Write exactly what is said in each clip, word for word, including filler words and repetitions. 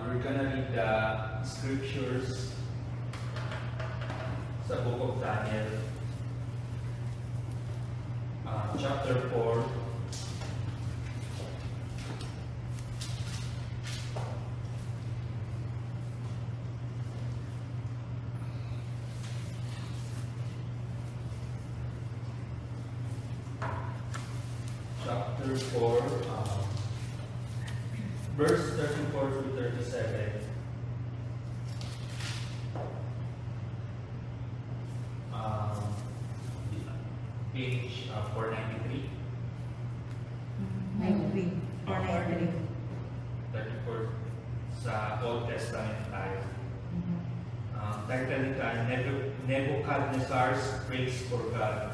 we're gonna read the scriptures sa book of Daniel, uh, chapter four. Chapter four, um, verse thirty-four to thirty-seven. Um, page uh, four ninety-three. ninety-three. four ninety-three. thirty-four sa Old Testament tayo. Um, title nito ay Nebu- Nebuchadnezzar's Praise for God.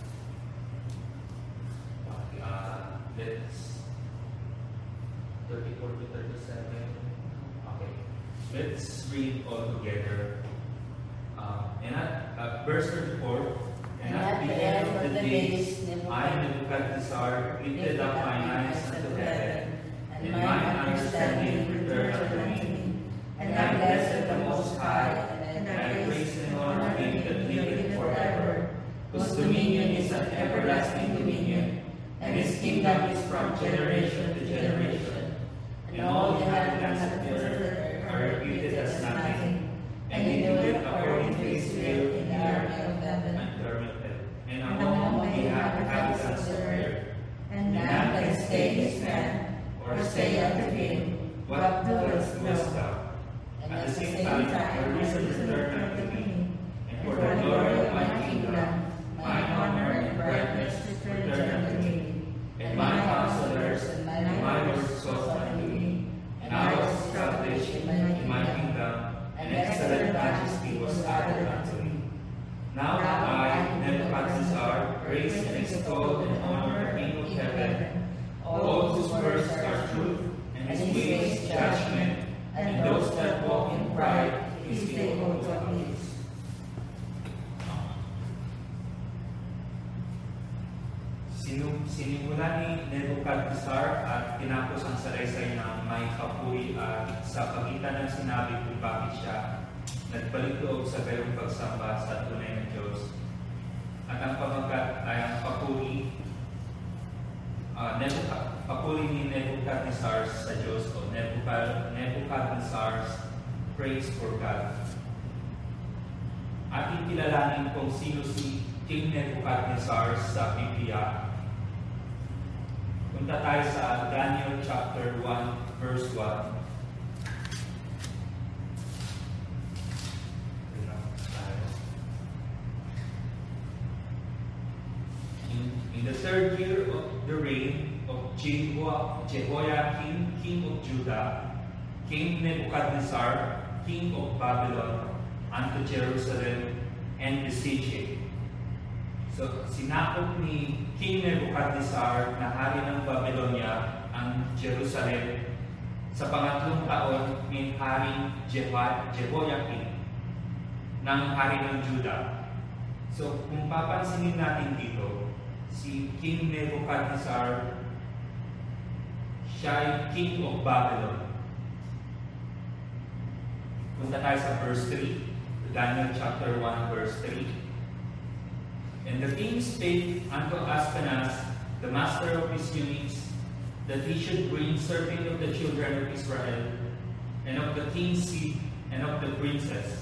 Uh, let's thirty-four to thirty-seven. Okay, let's read all together. Uh, and at uh, verse thirty-four. And at the end of the days, I, Nebuchadnezzar, lifted up mine eyes unto heaven, and mine understanding returned unto me. And I blessed the Most High, and I praise and honor him that liveth forever, whose dominion is an everlasting dominion, and his kingdom is from generation to generation. And all the inhabitants of the earth are reputed as nothing, and he doeth according to his will in the army of heaven and among the inhabitants of the earth. And none can stay his hand, or say unto him, What doest thou? At the same time, the reason returned unto me, and for the glory of my kingdom, my honor and brightness returned unto me, and my counselors and my words sought unto me, and I was established in my kingdom, and excellent majesty was added unto me. Now I, Nebuchadnezzar, praise and extol and honor the King of heaven, all whose words are truth, and his ways judgment, and those that walk in pride he is able to appease. Sinimula ni Nebuchadnezzar at tinapos ang salaysay ng may papuri at sa pagitan ng sinabi kung bakit siya nagbalik loob sa gayong pagsamba sa tunay na Diyos. At ang pamagat ay ang papuri, uh, Nebuchad, papuri ni Nebuchadnezzar sa Diyos o Nebuchad, Nebuchadnezzar's praise for God. Ating kilalanin kung sino si King Nebuchadnezzar sa Biblia. Punta tayo sa Daniel chapter one, verse one. In, in the third year of the reign of Jeho- Jehoiakim, king of Judah, came Nebuchadnezzar, king of Babylon, unto Jerusalem and besieged it. So, sinakop ni King Nebuchadnezzar na hari ng Babylonia ang Jerusalem sa pangatlong taon ni Haring Jehoiakim ng hari ng Judah. So, kung papansinin natin dito, si King Nebuchadnezzar, siya ay King of Babylon. Punta tayo sa verse three, Daniel chapter one, verse three. And the king spake unto Aspenaz, the master of his eunuchs, that he should bring certain of the children of Israel, and of the king's seed, and of the princess.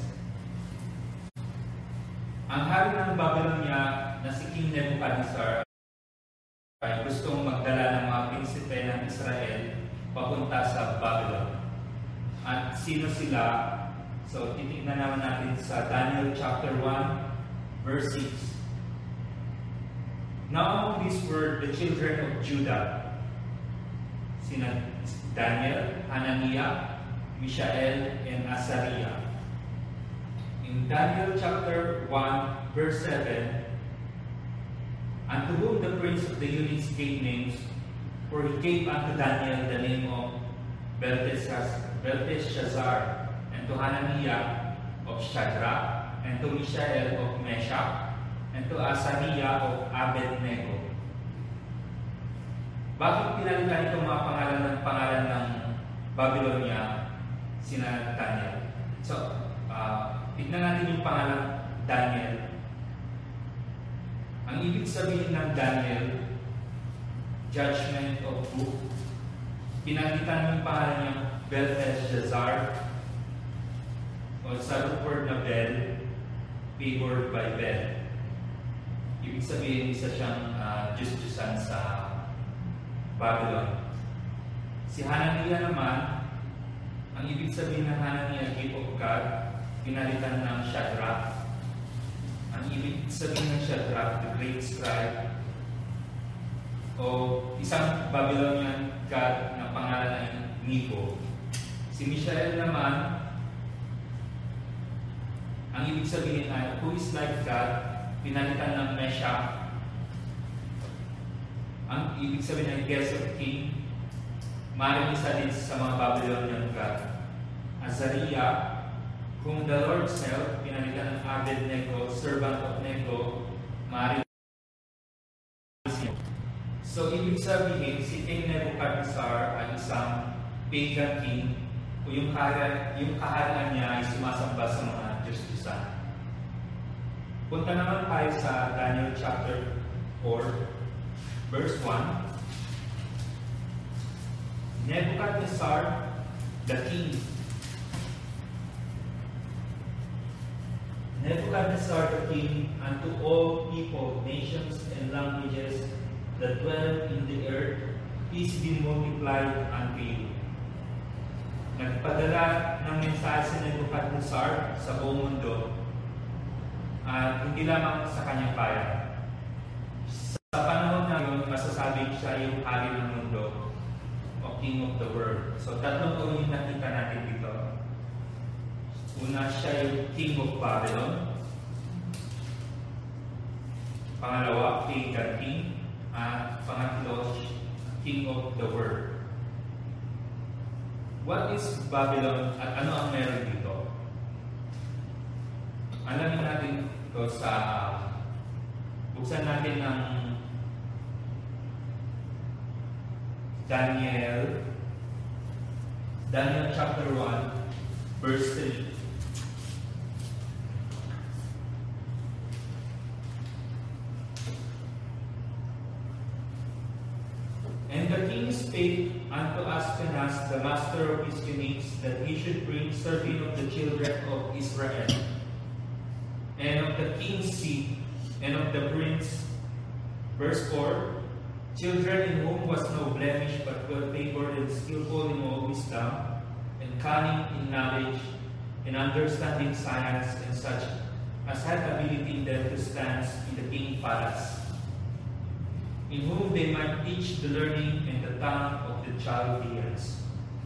Ang hari ng Babylonia na si King Nebuchadnezzar ay gustong magdala ng mga prinsipe ng Israel papunta sa Babylon. At sino sila? So, titignan naman natin sa Daniel chapter one, verse six. Now, these were the children of Judah, sina Daniel, Hananiah, Mishael, and Azariah. In Daniel chapter one, verse seven, unto whom the prince of the eunuchs gave names, for he gave unto Daniel the name of Belteshazzar, and to Hananiah of Shadrach, and to Mishael of Meshach, and to Azariah of Abednego. Bakit pinalitan itong mga pangalan ng pangalan ng Babylonia sina Daniel. So, uh, tignan natin yung pangalan Daniel. Ang ibig sabihin ng Daniel, judgment of book. Pinagitan yung pangalan niya Belteshazzar, o sa root word na Bel, favored by Bel. Ibig sabihin, isa siyang uh, Diyos-Diyosan sa Babylon. Si Hananiah naman, ang ibig sabihin ng Hananiah, gift of God, pinalitan ng Shadrach. Ang ibig sabihin ng Shadrach, the great scribe, o isang Babylonian god na pangalan ay Necho. Si Mishael naman, ang ibig sabihin ay who is like God, pinalitan ng Meshach. Ang ibig sabihin ay guest of king, maaaring isa din sa mga Babylonian god. Azariah, whom the Lord self, pinalitan ng Abednego, servant of Nego, maaaring. So, ibig sabihin, si King Nebuchadnezzar ay isang pagan king, o yung, kaharian, yung kaharian niya ay sumasamba sa mga Diyos-Diyosan. Punta naman tayo sa Daniel chapter four, verse one. Nebuchadnezzar, the king. Nebuchadnezzar the king, unto all people, nations, and languages that dwell in the earth, peace be multiplied unto you. Nagpadala ng mensahe si Nebuchadnezzar sa buong mundo, at hindi lamang sa kanyang bayan. Sa panahon na yun, masasabing siya yung hari ng mundo, o king of the world. So, tatlong ito yung nakita natin dito. Una, siya yung king of Babylon. Pangalawa, pagan king. At pangatlo, king of the world. What is Babylon at ano ang meron dito? Alamin natin ito sa buksan natin ng Daniel Daniel chapter one verse three. And the king spake unto Aspenaz, the master of his eunuchs, that he should bring certain of the children of Israel, and of the king's seed, and of the prince. Verse four, children in whom was no blemish, but well favored and skillful in all wisdom, and cunning in knowledge, and understanding science, and such as had ability in them to stand in the king's palace, in whom they might teach the learning and the tongue of the Chaldeans.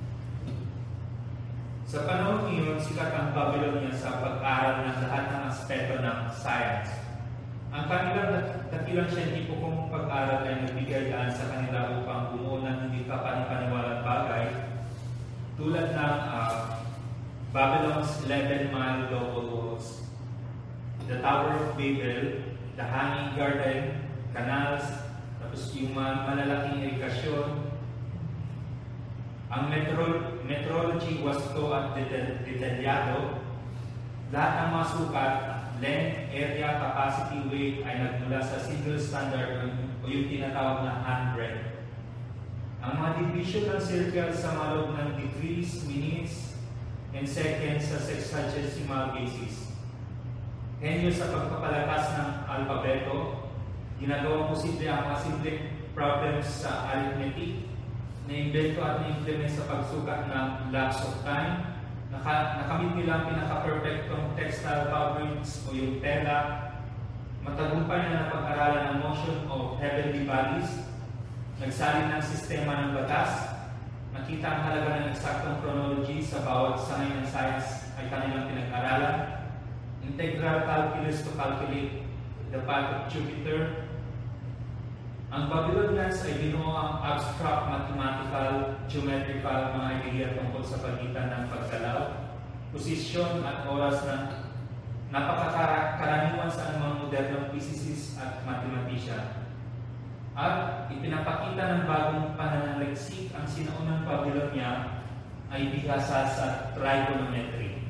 Sa panahon ngayon, sikat ang Babylonia sa pag-aaral ng lahat ng aspeto ng science. Ang kanilang dakilang siyentipikong pag-aaral ay nagbigay daan sa kanila upang bumuo ng hindi kapanipaniwalang bagay, tulad ng uh, Babylon's eleven-mile double walls, the Tower of Babel, the Hanging Garden, canals, tapos yung malalaking irigasyon. Ang metro, metrology was to at detalyado. Lahat ng mga sukat, length, area, capacity, weight ay nagmula sa single standard o yung tinatawag na handbreadth. Ang mga division ng circle sa mga loob ng degrees, minutes, and seconds sa sexagesimal basis. Henyo sa pagpapalakas ng alpabeto, ginagawang posible ang mga simple problems sa arithmetic, na-invento at na-implement sa pagsukat ng lapse of time. Naka, nakamit nila ang pinaka-perfectong textile fabrics o yung tela. Matagumpay na napag-aralan ang motion of heavenly bodies. Nagsalin ng sistema ng batas. Nakita ang halaga ng eksaktong chronology sa bawat sangay ng science ay kanilang pinag-aralan. Integral calculus to calculate the path of Jupiter. Ang Babylonians ay binuo ang abstract mathematical, geometrical mga ideya tungkol sa pagitan ng paggalaw, posisyon at oras na napakakaraniwan sa anumang modernong physicist at mathematician. At ipinapakita ng bagong pananaliksik ang sinaunang Babylonia ay bihasa sa trigonometry.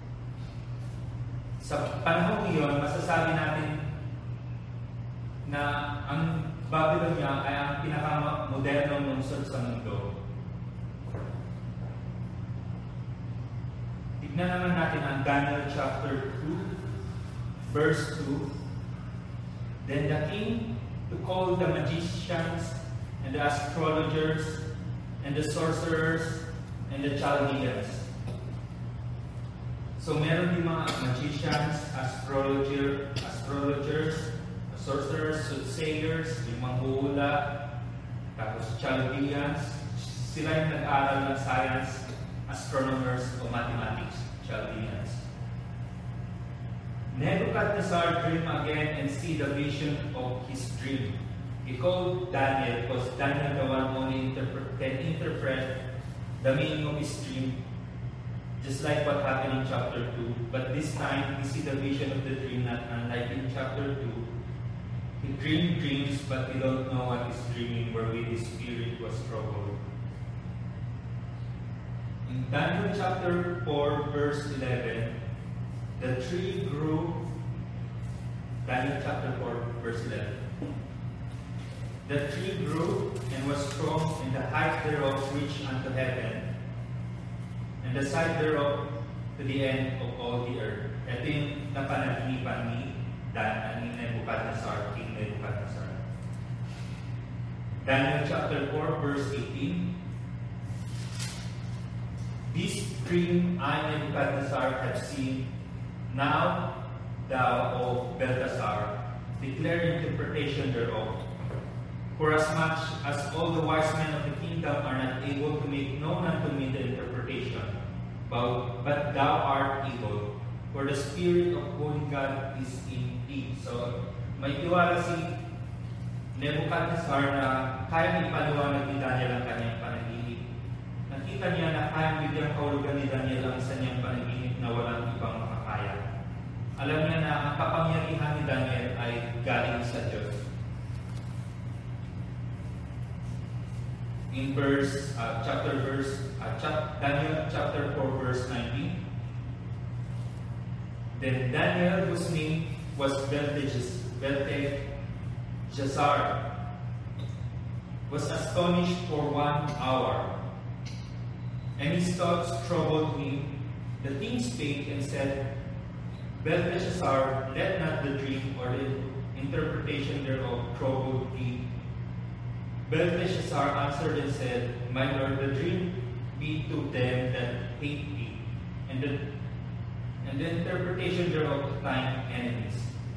Sa panahon iyon, masasabi natin na ang Babylonia ay ang pinakamodernong lungsod sa mundo. Tignan naman natin ang Daniel chapter two, verse two. Then the king to call the magicians and the astrologers and the sorcerers and the Chaldeans. So meron din mga magicians, astrologer, astrologers, sorcerers, soothsayers, yung mga hula, tapos Chaldeans. Sila yung nag-aral ng science, astronomers o mathematics, Chaldeans. Nebuchadnezzar dreamed again and see the vision of his dream. He called Daniel, because Daniel the one only interpret, can interpret the meaning of his dream, just like what happened in chapter two. But this time, we see the vision of the dream, not unlike in chapter two. He dreamed dreams, but we don't know what he's dreaming, wherewith his spirit was troubled. In Daniel chapter four, verse eleven, the tree grew. Daniel chapter four, verse eleven. The tree grew and was strong, and the height thereof reached unto heaven, and the side thereof to the end of all the earth. Ito yung napanaginipan ni Dan, ni Nebuchadnezzar, King Nebuchadnezzar. Daniel chapter four, verse eighteen. This dream I, Nebuchadnezzar, have seen. Now thou, O Belteshazzar, declare interpretation thereof. For as much as all the wise men of the kingdom are not able to make known unto me the interpretation, but, but thou art able, for the Spirit of holy God is in thee. So, may tiwala si Nebuchadnezzar na kaya ipaliwanag ni Daniel ang kanyang panaginip. Nakita niya na kaya bigyang kahulugan ni Daniel ang isa niyang panaginip na walang ibang makakaya. Alam niya na ang kapangyarihan ni Daniel ay galing sa Diyos. In verse, uh, chapter verse, uh, chap, Daniel chapter four, verse nineteen. Then Daniel, whose name was Belteshazzar, was astonished for one hour, and his thoughts troubled him. The king spake and said, Belteshazzar, let not the dream or the interpretation thereof trouble thee. Belteshazzar answered and said, My lord, the dream be to them that hate thee, and the, and the interpretation thereof to thine enemies.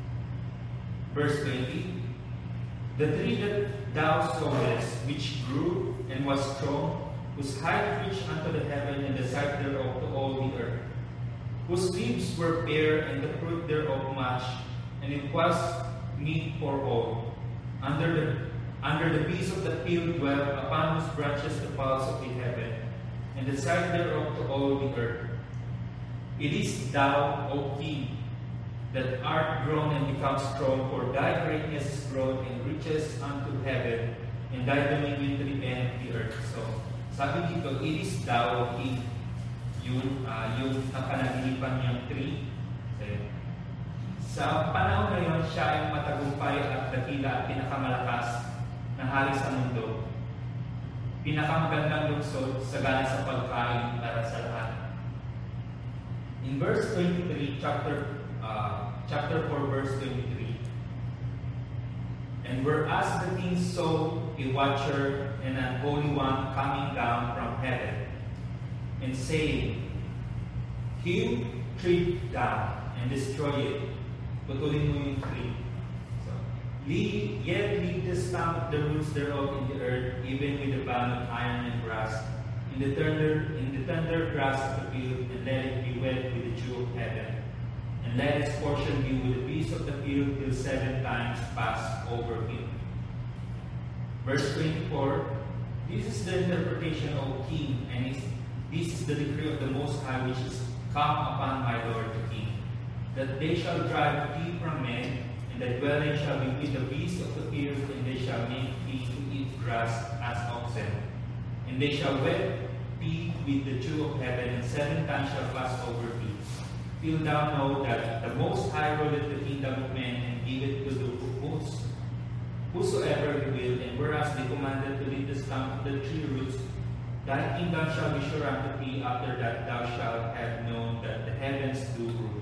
Verse twenty. The tree that thou sawest, which grew and was strong, whose height reached unto the heaven, and the side thereof to all the earth, whose leaves were bare, and the fruit thereof much, and it was meat for all. Under the Under the beasts of the field dwell, upon whose branches the fowls of the heaven, and the side thereof to all the earth. It is thou, O King, that art grown and become strong, for thy greatness is grown and reaches unto heaven, and thy dominion to the end of the earth. So, sabi dito, it is thou, O King, yung, uh, yung napanaginipan niyang tree. Okay. Sa panahon na yun, siya ay matagumpay at dakila at pinakamalakas na hari sa mundo, pinakamagandang lungsod sa gana sa pagkain para sa lahat. In verse twenty-three, chapter uh, chapter four, verse twenty-three, and whereas the king saw a watcher and an holy one coming down from heaven, and saying, Hew tree down and destroy it, putulin mo yung tree. Leave, yet leave the stump of the roots thereof in the earth, even with the band of iron and brass, in the tender, in the tender grass of the field, and let it be wet with the dew of heaven, and let its portion be with the beasts of the field till seven times pass over him. Verse twenty-four. This is the interpretation of king, and is, this is the decree of the Most High, which is come upon my Lord the King, that they shall drive thee from men, and the dwelling shall be with the beasts of the field, and they shall make thee to eat grass as oxen. And they shall wet be with the dew of heaven, and seven times shall pass over thee. Till thou know that the Most High ruleth the kingdom of men, and giveth to the whos- whosoever he will. And whereas they commanded to lead the stump of the tree roots, thy kingdom shall be sure unto thee. After that thou shalt have known that the heavens do rule.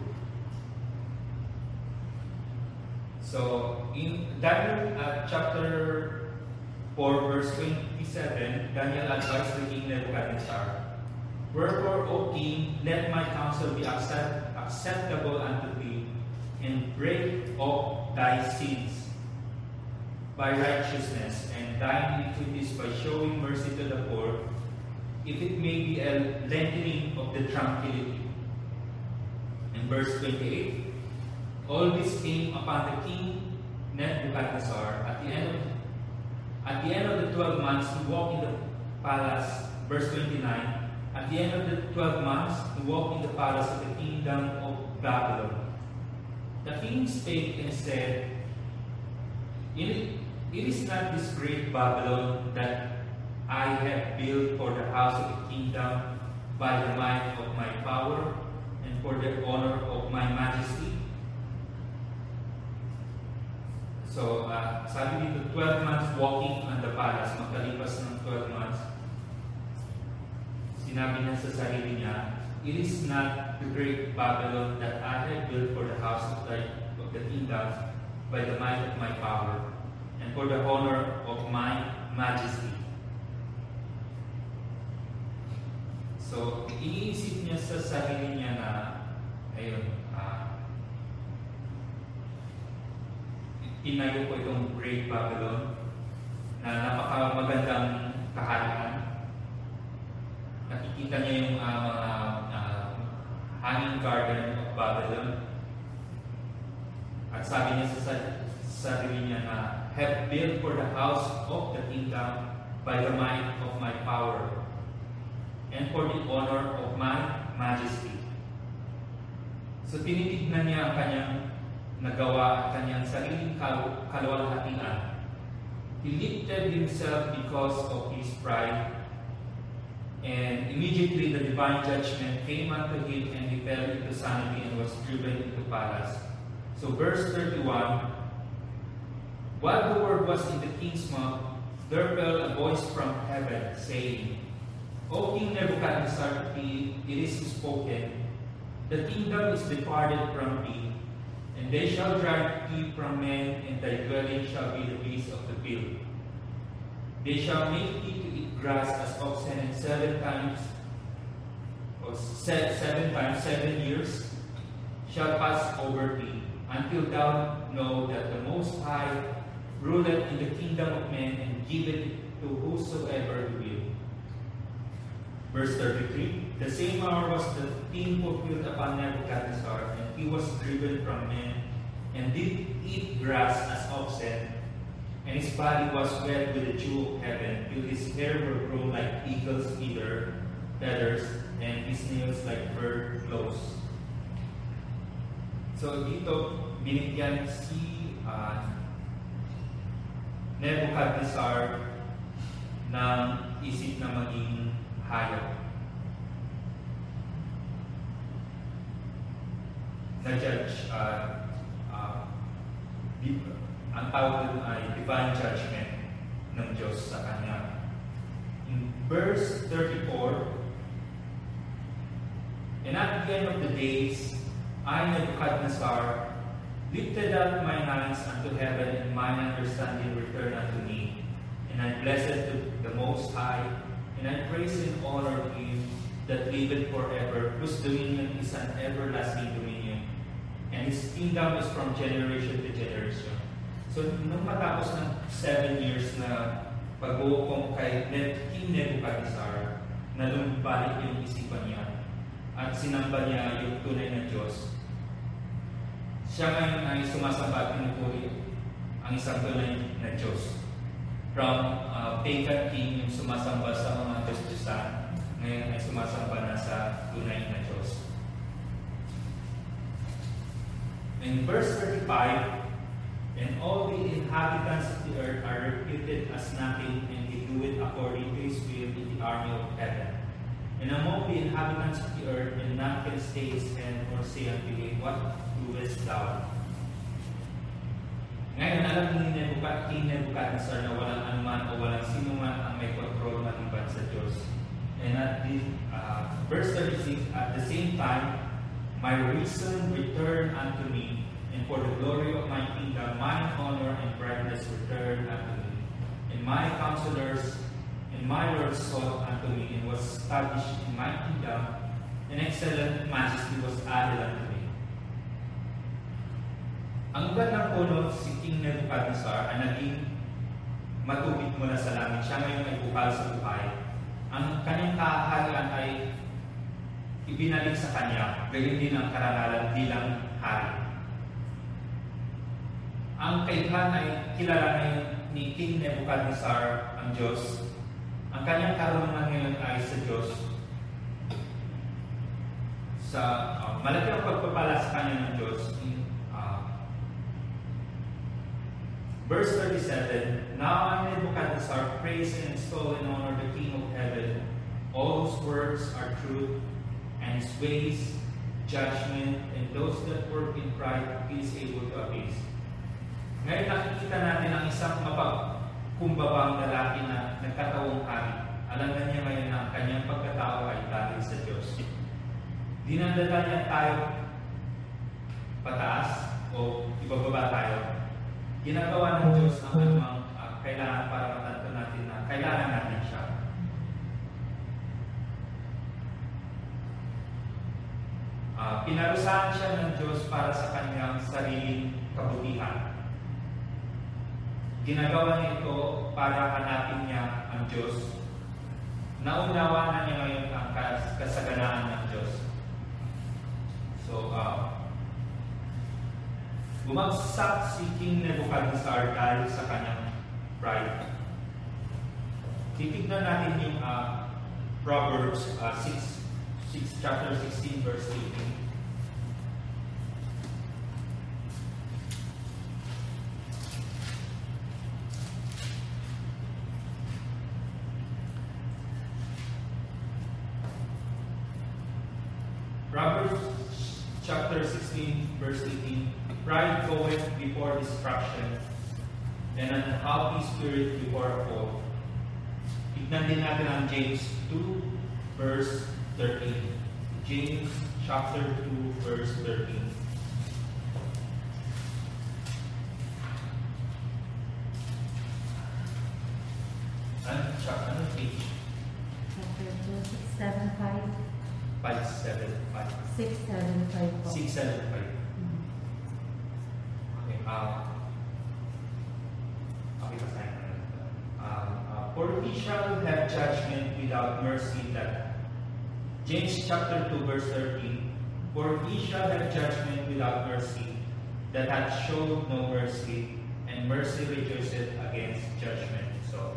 So, in Daniel uh, chapter four, verse twenty-seven, Daniel advised the king Nebuchadnezzar, Wherefore, O king, let my counsel be accept, acceptable unto thee, and break off thy sins by righteousness, and thine iniquities by showing mercy to the poor, if it may be a lengthening of the tranquility. In verse twenty-eight, all this came upon the king Nebuchadnezzar. At the end of at the end of the twelve months, he walked in the palace. Verse twenty-nine. At the end of the twelve months, he walked in the palace of the kingdom of Babylon. The king spake and said, It is not this great Babylon that I have built for the house of the kingdom by the might of my power and for the honor of my majesty. So, uh, sabi dito, twelve months walking on the palace, makalipas ng twelve months, sinabi niya sa sarili niya, It is not the great Babylon that I have built for the house of the, of the kingdom by the might of my power and for the honor of my majesty. So, iniisip niya sa sarili niya na, ayun, uh, tinayo ko itong Great Babylon na napakamagandang kaharian. Nakikita niya yung uh, mga uh, hanging garden of Babylon. At sabi niya sa sarili niya na, have built for the house of the kingdom by the might of my power and for the honor of my majesty. So tinitignan niya ang kanyang nagawa at kanyang sariling kal kalwalhatian. He lifted himself because of his pride, and immediately the divine judgment came unto him, and he fell into sanity and was driven into palace. So verse thirty-one, while the word was in the king's mouth, there fell a voice from heaven, saying, O King Nebuchadnezzar, it is spoken, the kingdom is departed from thee, and they shall drive thee from men, and thy dwelling shall be the beasts of the field. They shall make thee to eat grass as oxen, and seven times, or se seven times seven years shall pass over thee, until thou know that the Most High ruleth in the kingdom of men, and giveth it to whosoever he will. Verse thirty-three, the same hour was the thing fulfilled upon Nebuchadnezzar, and he was driven from men, and did eat grass as oxen, and his body was wet with the dew of heaven, till his hair were grown like eagle's feather, feathers, and his nails like bird claws. So dito, binigyan si uh, Nebuchadnezzar ng isip na maging hayop. Na-judge, uh, uh, ang tawag doon ay divine judgment ng Diyos sa kanya. In verse thirty-four, and at the end of the days, I, Nebuchadnezzar, lifted up my hands unto heaven, and mine understanding returned unto me. And I blessed the Most High, and I praise and honor him that liveth forever, whose dominion is an everlasting dominion, and his kingdom is from generation to generation. So, nung matapos ng seven years na pag-uukong kay King Nebuchadnezzar, na lumabalik yung isipan niya, at sinamba niya yung tunay na Diyos, siya ngayon ay sumasamba at pinupuri ang isang tunay na Diyos. From uh, pagan king yung sumasamba sa mga Diyos-Diyosan, ngayon ay sumasamba na sa tunay na Diyos. In verse thirty-five, and all the inhabitants of the earth are reputed as nothing, and they do it according to his will in the army of heaven. And among the inhabitants of the earth, and none can stay his hand or say unto him, What doest thou? Ngayon, alam ni Nebuchad- King Nebuchadnezzar na walang anuman o walang sino man ang may control maliban sa Diyos. And at the, uh, verse thirty-six, at the same time, my reason returned unto me, and for the glory of my kingdom, mine honor and brightness returned unto me. And my counselors and my Lord sought unto me, and was established in my kingdom, and excellent majesty was added unto me. Ang ugat ng puno, si King Nebuchadnezzar, ay naging matubig mula sa langit. Siya ngayon ay bukal sa buhay. Ang kanyang kaharian ay ibinalik sa kanya, gayon din ang karangalan bilang hari. Ang kaibhan ay kilala ngayon ni King Nebuchadnezzar ang Diyos. Ang kanyang karunungan ngayon ay sa Diyos. Sa uh, malaki ang pagpapala sa kanya ng Diyos. Verse thirty-seven, Now I, Nebuchadnezzar, praise and extol and honor the King of heaven. All whose words are truth, and his ways judgment, and those that work in pride he is able to appease. Ngayon nakikita natin ang isang mapagkumbabang lalaki na nagkatawang hari. Alam na niya ngayon na ang kanyang pagkatao ay dahil sa Diyos. Dinadala niya tayo pataas o ibababa tayo. Ginagawa ng Diyos ang anumang uh, kailangan para matanto natin na kailangan natin siya. Uh, pinarusahan siya ng Diyos para sa kanyang sariling kabutihan. Ginagawa niya ito para hanapin niya ang Diyos. Naunawa na niya ngayon ang kasaganaan ng Diyos. So, uh, bumagsak si King Nebuchadnezzar dahil sa kanyang pride. Titignan natin yung uh, Proverbs uh, six, six, chapter sixteen, verse eighteen. Proverbs chapter sixteen, verse eighteen. Pride goeth before destruction, and an haughty spirit before a fall. Tignan din natin ang James two, verse thirteen. James chapter two, verse thirteen. Ano, chapter, ano page? Chapter two, six, seven, five. five, seven, five. six, seven, five po. six, seven, five. Mhm. Okay, uh, okay, basahin ko na. Um, uh, For he shall have judgment without mercy that. James chapter two, verse thirteen. For he shall have judgment without mercy that hath showed no mercy, and mercy rejoiceth against judgment. So,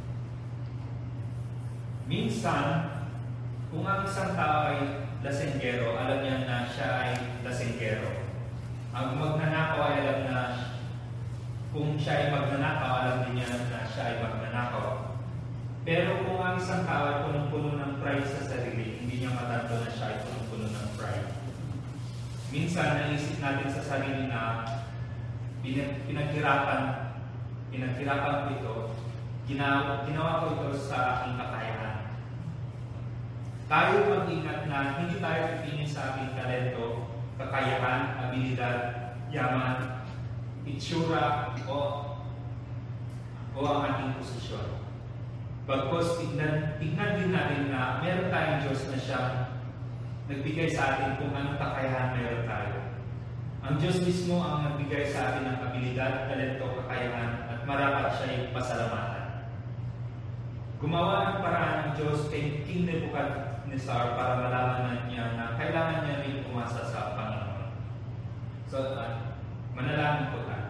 minsan, kung ang isang tao ay lasenggero, alam niya na siya ay lasenggero. Ang magnanakaw ay alam na kung siya ay magnanakaw, alam din niya na siya ay magnanakaw. Pero kung ang isang tao ay punong-puno ng pride sa sarili, hindi niya matanto na siya ay punong-puno ng pride. Minsan, naisip natin sa sarili na pinaghirapan, pinaghirapan ko ito, ginawa, ginawa ko ito sa aking kakayahan. Tayo mag-ingat na hindi tayo pipinin sa ating talento, kakayahan, abilidad, yaman, itsura, o, o ang ating posisyon. Bagkos, tignan, tignan din natin na meron tayong Diyos na siya nagbigay sa atin kung anong kakayahan meron tayo. Ang Diyos mismo ang nagbigay sa atin ng abilidad, talento, kakayahan, at marapat siya ay pasalamatan. Gumawa ng paraan ng Diyos kay King Nebuchadnezzar para malaman niya na kailangan niya rin umasa sa Panginoon. So, uh, manalangin po tayo.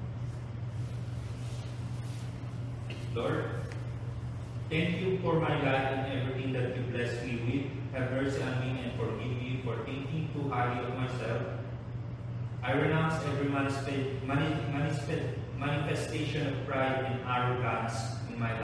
Lord, thank you for my life and everything that you blessed me with. Have mercy on me and forgive me for thinking too highly of myself. I renounce every manifestation of pride and arrogance in my life.